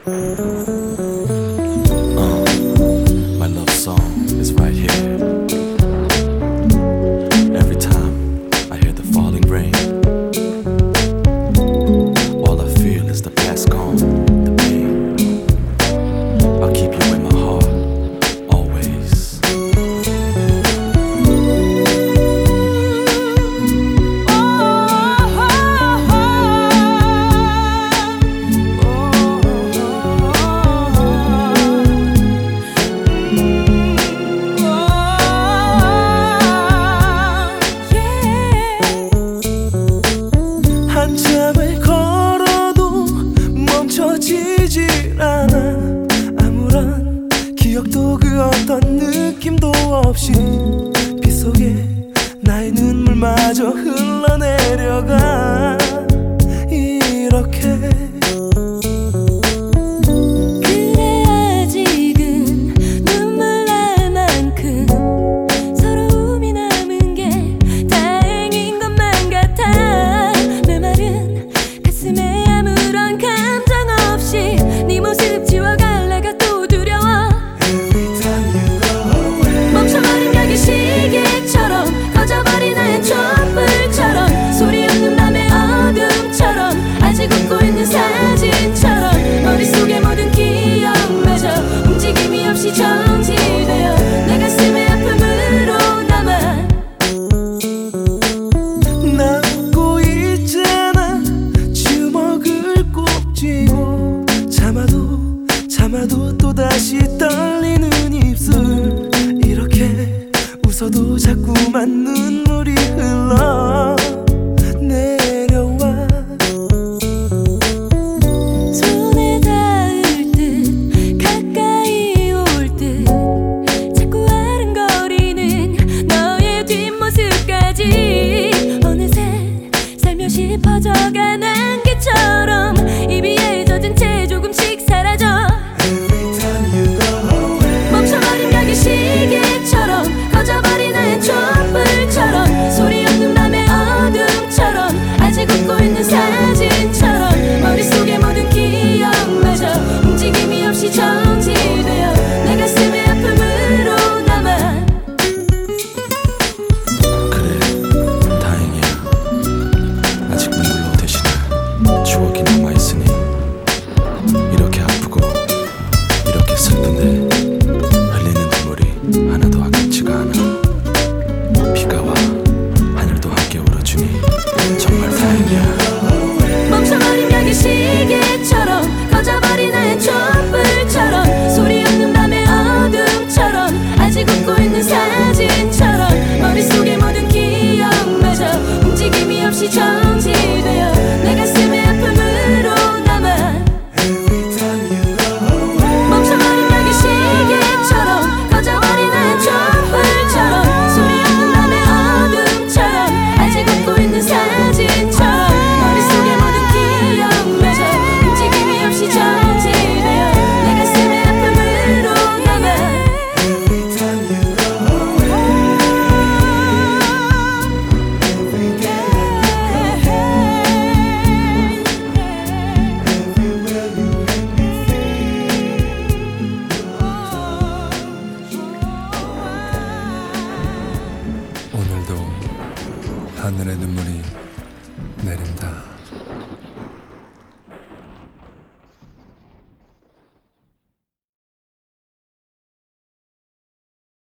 My love song is right here. Every time I hear the falling rain, all I feel is the past gone, the pain. I'll keep you in my heart, always. 한참을 걸어도 멈춰지질 않아. 아무런 기억도 그 어떤 느낌도 없이 빗속에 나의 눈물마저 흘러내려가. 이렇게 그래 아직은 눈물 날 만큼 서러움이 남은 게 다행인 것만 같아. 메마른 가슴에 아무런 감정 없이 네 모습 지워갈래가 또 두려워. Every time you go away, 멈춰버린 벽의 시계처럼 꺼져버린 하얀 촛불처럼 소리 없는 밤의 어둠처럼 아직 웃고 있는 사진처럼 머릿속의 모든 기억마저 움직임이 없이 정지되어 내 가슴에 아픔으로 남아. 나 웃고 있잖아. 주먹을 꼭 쥐고 참아도 또다시 떨리는 입술. 이렇게 웃어도 자꾸만 눈물이 흘러 내려와. 손에 닿을 듯 가까이 올 듯 자꾸 아른거리는 너의 뒷모습까지 어느새 살며시 퍼져간 안개처럼 입이